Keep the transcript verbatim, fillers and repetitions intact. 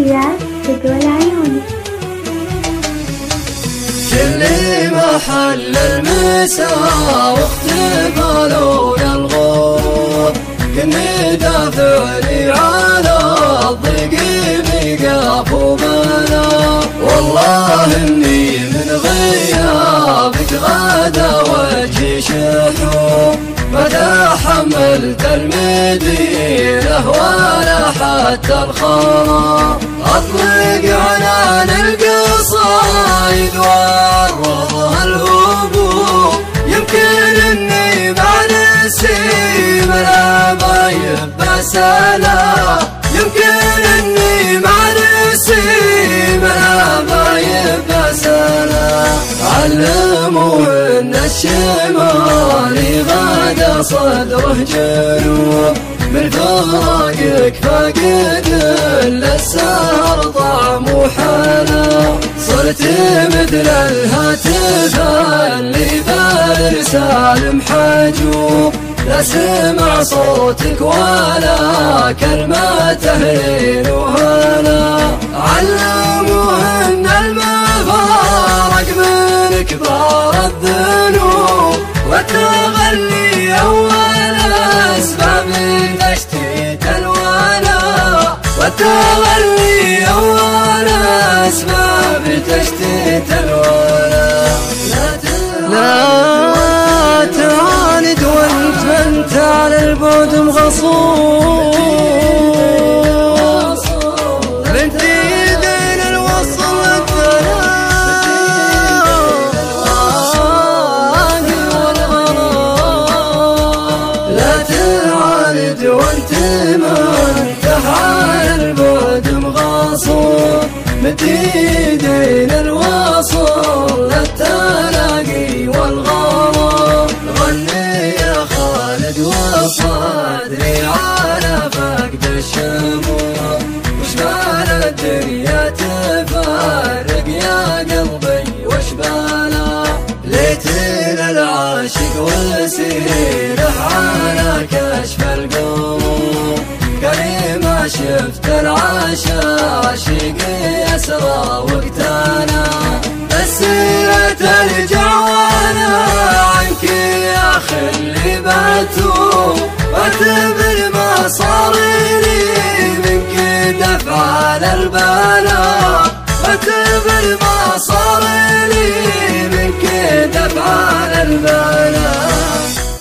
رياض تقول عيوني. كل محل المساء واختبالون الغور كني دافعني على الضيق بقاف وبلا. والله اني من غيابك غدا وجهي شحوم ما تحملت المدينة ولا حتى الخرا. اطلق عنان القصايد وارضها الهبوب يمكن اني مع نسيم الابايب بسلا. يمكن اني مع نسيم الابايب بسلا. علموا ان الشمال غدا صدره جنوب من فراقك فاقد للسهر طعم وحلا. صرت مثل الهاتف اللي بالرسال محجوب لا سمع صوتك ولا كلمة تهين وهلا. علموا ان المفارق من كبار الذنوب والتغلي اول اسباب تشتيت الولا. والتغلي اول اسباب تشتيت الولا. لا تعاند وانت انت على البعد مغصوب بنت ايدين الوصل لا تعاند وانت ما انت على البعد مغصوب بنت ايدين الوصل للتلاقي والغرام. غني يا خالد وصدري على فقد الشموع وش مال الدنيا تفارق يا قلبي وش بالا. ليتنا العاشق وسيره على كشف القمر كريم ما شفت العشاشق يسرى وقتنا. بسيرة الجوانا عنك يا خلي باتوب واعتبر ما صار لي منك دفع على البلا. واعتبر ما صار لي منك دفع على البلا.